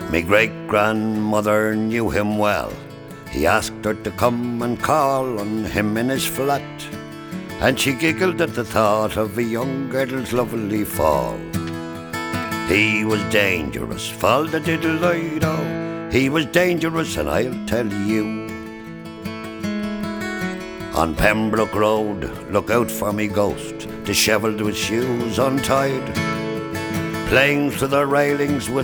Me great-grandmother knew him well. He asked her to come and call on him in his flat, and she giggled at the thought of a young girl's lovely fall. He was dangerous, fall-da-diddle-dido. He was dangerous, and I'll tell you. On Pembroke Road, look out for me ghost, dishevelled with shoes untied, playing through the railings with